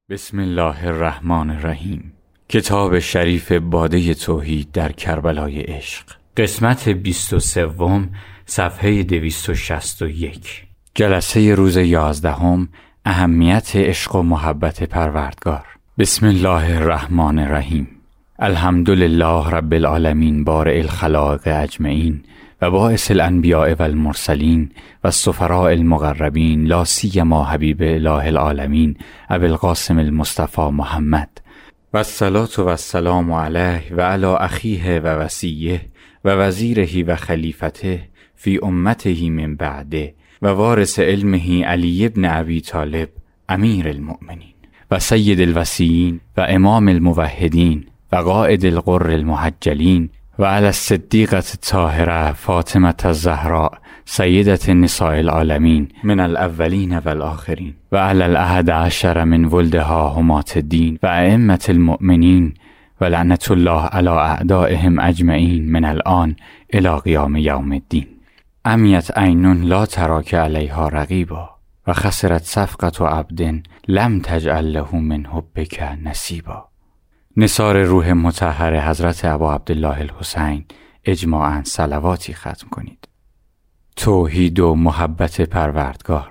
بسم الله الرحمن الرحیم. کتاب شریف باده توحید در کربلای عشق، قسمت 23، صفحه 261. جلسه روز 11، اهمیت عشق و محبت پروردگار. بسم الله الرحمن الرحیم. الحمدلله رب العالمین بارئ الخلائق اجمعین و باعث الانبیاء و المرسلین و السفراء المقربین لا سیما حبیب اله العالمین ابی القاسم المصطفى محمد و الصلاة و السلام علیه و علی اخیه و وصیه و وزیره و خلیفته فی امته من بعده و وارث علمه علی ابن ابی طالب امیر المؤمنین و سید الوصیین و امام الموحدین و قائد الغر المحجلین و علی الصدیقة الطاهرة فاطمة الزهراء سیدة نساء العالمین من الاولین و الاخرین و علی الاحد عشر من ولدها حماة الدین و ائمة المؤمنین و لعنة الله علی اعدائهم اجمعین من الآن الی قیام یوم الدین. عمیت عین لا تراک علیها رقیبا و خسرت صفقة عبد لم تجعل له من حبک نصیبا. نثار روح مطهر حضرت ابا عبدالله الحسین اجماعاً صلواتی ختم کنید. توحید و محبت پروردگار.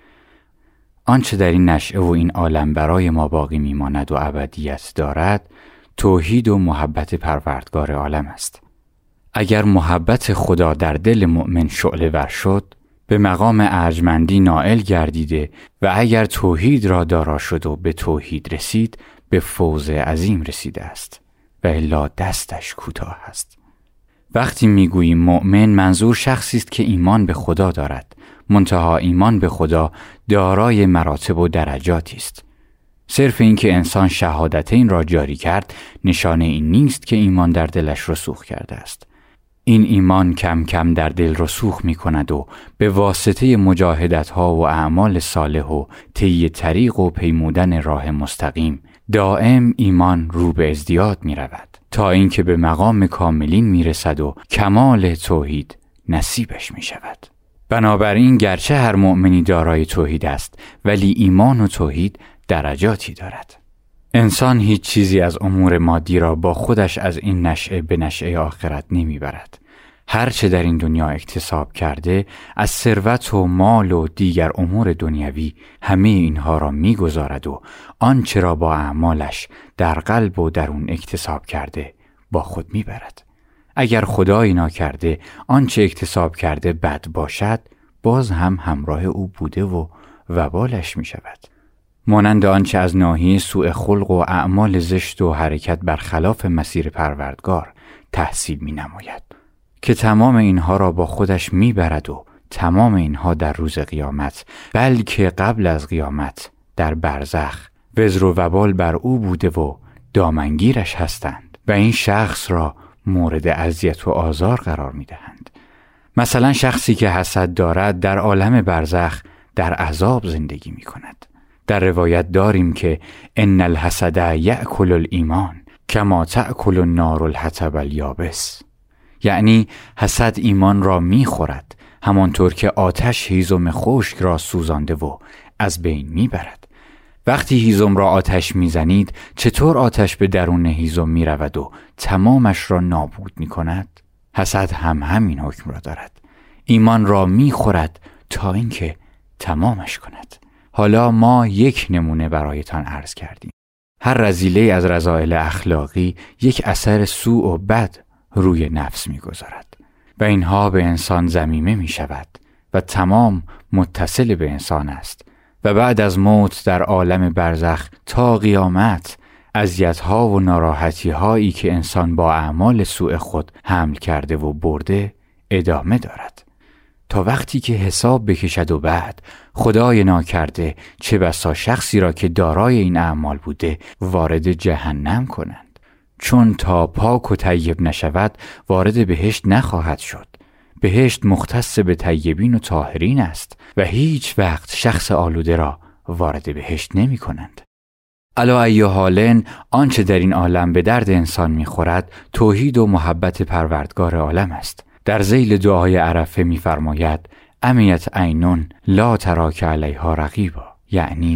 آنچه در این نشأه و این عالم برای ما باقی میماند و ابدیت دارد، توحید و محبت پروردگار عالم است. اگر محبت خدا در دل مؤمن شعله ور شد، به مقام ارجمندی نائل گردیده و اگر توحید را دارا شد و به توحید رسید، به فوز عظیم رسیده است و الا دستش کوتاه است. وقتی میگوییم مؤمن، منظور شخصی است که ایمان به خدا دارد، منتها ایمان به خدا دارای مراتب و درجاتی است. صرف این که انسان شهادتین را جاری کرد نشانه این نیست که ایمان در دلش رسوخ کرده است. این ایمان کم کم در دل رسوخ می کند و به واسطه مجاهدت ها و اعمال صالح و طی طریق و پیمودن راه مستقیم دائم ایمان رو به ازدیاد می رود تا اینکه به مقام کاملین می رسد و کمال توحید نصیبش می شود. بنابراین گرچه هر مؤمنی دارای توحید است، ولی ایمان و توحید درجاتی دارد. انسان هیچ چیزی از امور مادی را با خودش از این نشأه به نشأه آخرت نمی برد. هر چه در این دنیا اکتساب کرده، از ثروت و مال و دیگر امور دنیوی، همه اینها را می‌گذارد و آنچه را با اعمالش در قلب و درون اکتساب کرده با خود میبرد. اگر خدایی ناکرده آنچه اکتساب کرده بد باشد، باز هم همراه او بوده و وبالش می شود. مانند آنچه از ناحیه سوء خلق و اعمال زشت و حرکت برخلاف مسیر پروردگار تحصیل می نماید که تمام اینها را با خودش می برد و تمام اینها در روز قیامت، بلکه قبل از قیامت در برزخ وزر و وبال بر او بوده و دامنگیرش هستند و این شخص را مورد اذیت و آزار قرار می دهند. مثلا شخصی که حسد دارد در عالم برزخ در عذاب زندگی می کند. در روایت داریم که ان الحسد یأکل الایمان کما تأکل النار الحطب الیابس، یعنی حسد ایمان را میخورد همانطور که آتش هیزم خشک را سوزانده و از بین میبرد. وقتی هیزم را آتش میزنید، چطور آتش به درون هیزم میرود و تمامش را نابود میکند؟ حسد هم همین حکم را دارد. ایمان را میخورد تا اینکه تمامش کند. حالا ما یک نمونه برایتان عرض کردیم. هر رذیله از رذائل اخلاقی یک اثر سوء و بد روی نفس می‌گذارد و اینها به انسان ضمیمه می‌شود و تمام متصل به انسان است و بعد از موت در عالم برزخ تا قیامت اذیت‌ها و ناراحتی‌هایی که انسان با اعمال سوء خود حمل کرده و برده ادامه دارد تا وقتی که حساب بکشد و بعد خدای ناکرده چه بسا شخصی را که دارای این اعمال بوده وارد جهنم کنند، چون تا پاک و طیب نشود وارد بهشت نخواهد شد. بهشت مختص به طیبین و طاهرین است و هیچ وقت شخص آلوده را وارد بهشت نمی کنند. علی ای حال، آنچه در این عالم به درد انسان می خورد توحید و محبت پروردگار عالم است. در ذیل دعای عرفه می‌فرماید عمیت عین لا تراک علیها رقیبا، یعنی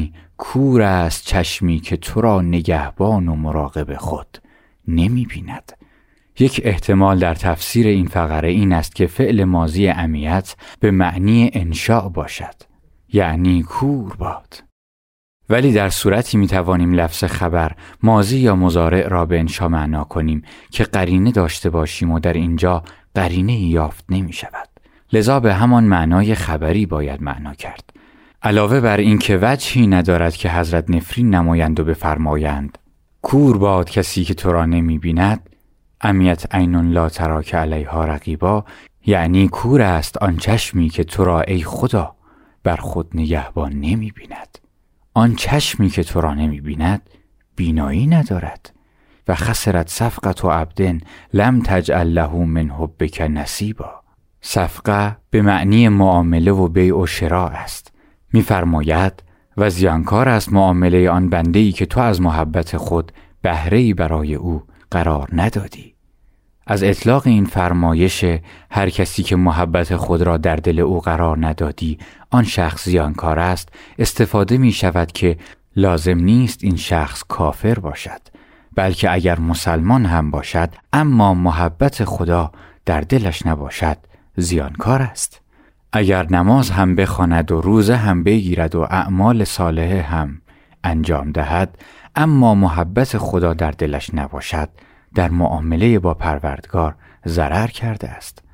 کور است چشمی که تو را نگهبان و مراقب خود نمی بیند. یک احتمال در تفسیر این فقره این است که فعل ماضی عمیت به معنی انشاء باشد، یعنی کور باد. ولی در صورتی می توانیم لفظ خبر ماضی یا مضارع را به انشاء معنا کنیم که قرینه داشته باشیم و در اینجا قرینه یافت نمی شود. لذا به همان معنای خبری باید معنا کرد. علاوه بر این که وجهی ندارد که حضرت نفرین نمایند و بفرمایند کور باد کسی که تو را نمی بیند، عمیت عین لا تراک علیها رقیبا، یعنی کور است آن چشمی که تو را ای خدا بر خود نگهبان نمی بیند. آن چشمی که تو را نمی بیند بینایی ندارد. و خسرت صفقة عبد لم تجعل له من حبک نصیبا. صفقه به معنی معامله و بیع و شراء است. می‌فرماید و زیانکار است معامله آن بنده‌ای که تو از محبت خود بهره‌ای برای او قرار ندادی. از اطلاق این فرمایش هر کسی که محبت خود را در دل او قرار ندادی آن شخص زیانکار است استفاده می شود که لازم نیست این شخص کافر باشد، بلکه اگر مسلمان هم باشد اما محبت خدا در دلش نباشد زیانکار است. اگر نماز هم بخواند و روزه هم بگیرد و اعمال صالحه هم انجام دهد اما محبت خدا در دلش نباشد در معامله با پروردگار ضرر کرده است.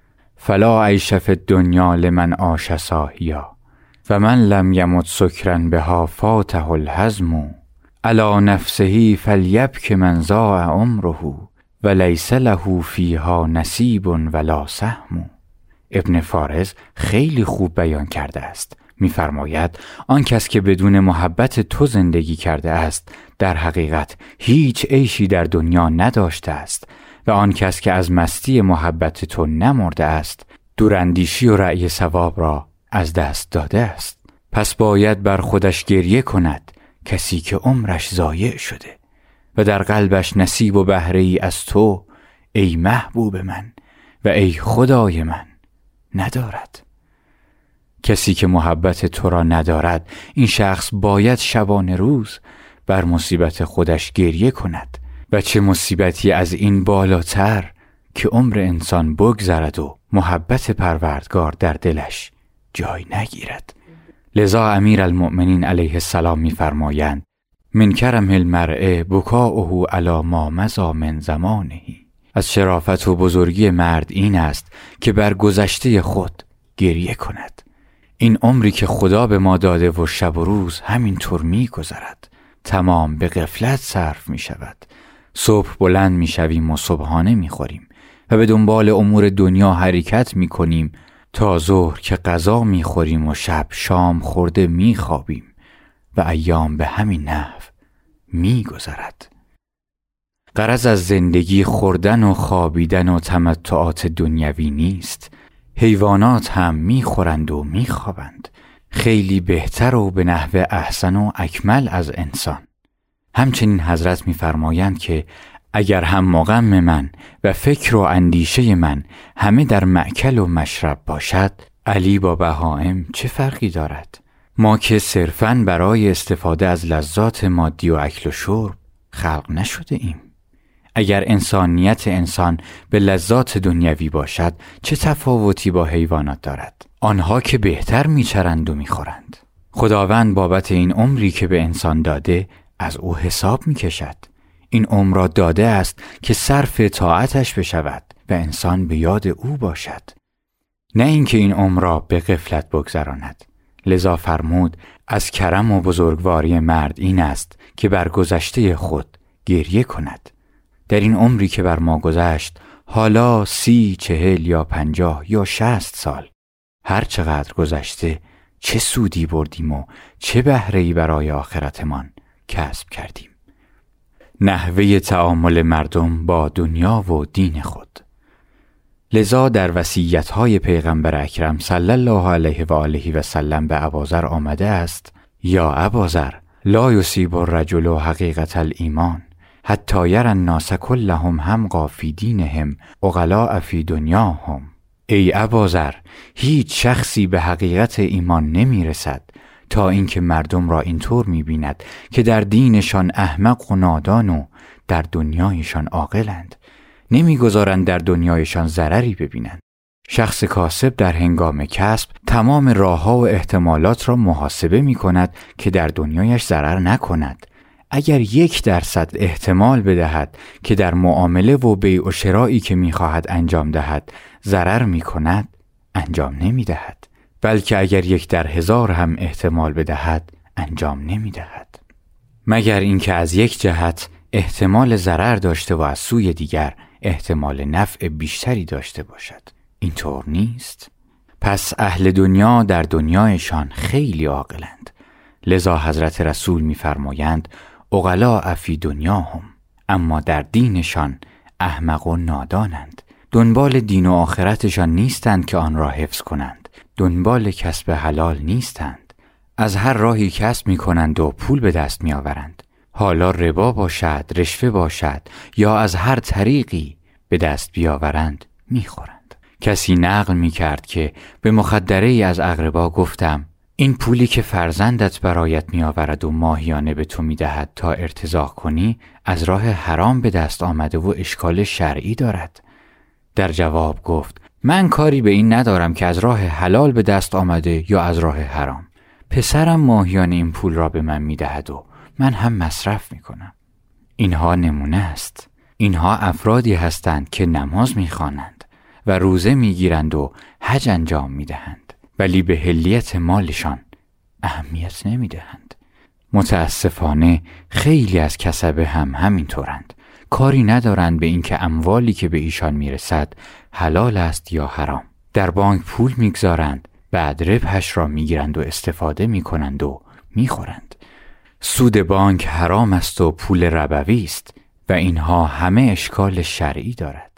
فلا عیش فی الدنیا لمن عاش صاحیا و من لم یمت سکرا بها فاته الحزم علی نفسه فلیبک من ضاع عمره و لیس له فیها نصیب ولا سهم. ابن فارض خیلی خوب بیان کرده است. می‌فرماید آن کس که بدون محبت تو زندگی کرده است در حقیقت هیچ عیشی در دنیا نداشته است و آن کس که از مستی محبت تو نمرده است دوراندیشی و رأی ثواب را از دست داده است. پس باید بر خودش گریه کند کسی که عمرش ضایع شده و در قلبش نصیب و بهره‌ای از تو ای محبوب من و ای خدای من ندارد. کسی که محبت تو را ندارد این شخص باید شبانه روز بر مصیبت خودش گریه کند و چه مصیبتی از این بالاتر که عمر انسان بگذرد و محبت پروردگار در دلش جای نگیرد. لذا امیرالمؤمنین علیه السلام می‌فرمایند من کرم المرء بکاؤه علی ما مضی من زمانه. از شرافت و بزرگی مرد این است که بر گذشته خود گریه کند. این عمری که خدا به ما داده و شب و روز همین طور می گذرد. تمام به غفلت صرف می شود. صبح بلند می شویم و صبحانه می خوریم و به دنبال امور دنیا حرکت می کنیم تا ظهر که غذا می خوریم و شب شام خورده می خوابیم و ایام به همین نحو می گذرد. غرض از زندگی خوردن و خوابیدن و تمتعات دنیوی نیست. حیوانات هم میخورند و میخوابند، خیلی بهتر و به نحو احسن و اکمل از انسان. همچنین حضرت میفرمایند که اگر هم مقام من و فکر و اندیشه من همه در مأکل و مشرب باشد، علی با بهائم چه فرقی دارد؟ ما که صرفاً برای استفاده از لذات مادی و اکل و شرب خلق نشده ایم. اگر انسانیت انسان به لذات دنیوی باشد چه تفاوتی با حیوانات دارد؟ آنها که بهتر میچرند و میخورند. خداوند بابت این عمری که به انسان داده از او حساب میکشد. این عمر را داده است که صرف طاعتش بشود و انسان به یاد او باشد، نه اینکه این عمر را به غفلت بگذراند. لذا فرمود از کرم و بزرگواری مرد این است که بر گذشته خود گریه کند. در این عمری که بر ما گذشت، حالا 30، 40 یا 50 یا 60 سال، هر چقدر گذشته چه سودی بردیم و چه بهره‌ای برای آخرتمان کسب کردیم. نحوه تعامل مردم با دنیا و دین خود. لذا در وصیت‌های پیغمبر اکرم صلی الله علیه و آله و سلم به ابوذر آمده است: یا ابوذر لا یصیب الرجل حقیقت الایمان حتی یری الناس کلهم حمقا فی دینهم عقلاء فی دنیاهم. ای ابوذر، هیچ شخصی به حقیقت ایمان نمی رسد تا اینکه مردم را اینطور می‌بیند که در دینشان احمق و نادان و در دنیایشان عاقلند، نمی‌گذارند در دنیایشان ضرری ببینند. شخص کاسب در هنگام کسب تمام راه‌ها و احتمالات را محاسبه می‌کند که در دنیایش ضرر نکند. اگر 1% احتمال بدهد که در معامله و بیع و شرایی که می‌خواهد انجام دهد ضرر می‌کند، انجام نمی‌دهد. بلکه اگر 1 در 1000 هم احتمال بدهد، انجام نمی‌دهد. مگر اینکه از یک جهت احتمال ضرر داشته و از سوی دیگر احتمال نفع بیشتری داشته باشد. اینطور نیست. پس اهل دنیا در دنیایشان خیلی عاقلند. لذا حضرت رسول می‌فرمایند عقلاء فی دنیاهم، اما در دینشان احمق و نادانند. دنبال دین و آخرتشان نیستند که آن را حفظ کنند. دنبال کسب حلال نیستند. از هر راهی کسب می‌کنند و پول به دست می‌آورند. حالا ربا باشد، رشوه باشد یا از هر طریقی به دست بیاورند می‌خورند. کسی نقل می‌کرد که به مخدره از اقربا گفتم این پولی که فرزندت برایت می‌آورد و ماهیانه به تو می‌دهد تا ارتزاق کنی از راه حرام به دست آمده و اشکال شرعی دارد. در جواب گفت من کاری به این ندارم که از راه حلال به دست آمده یا از راه حرام. پسرم ماهیانه این پول را به من می‌دهد و من هم مصرف می‌کنم. اینها نمونه است. اینها افرادی هستند که نماز می‌خوانند و روزه می‌گیرند و حج انجام می‌دهند، ولی به حلیت مالشان اهمیت نمی‌دهند. متاسفانه خیلی از کسبه هم همینطورند. کاری ندارند به اینکه اموالی که به ایشان میرسد حلال است یا حرام. در بانک پول میگذارند، بعد ربحش را میگیرند و استفاده میکنند و میخورند. سود بانک حرام است و پول ربوی است و اینها همه اشکال شرعی دارد.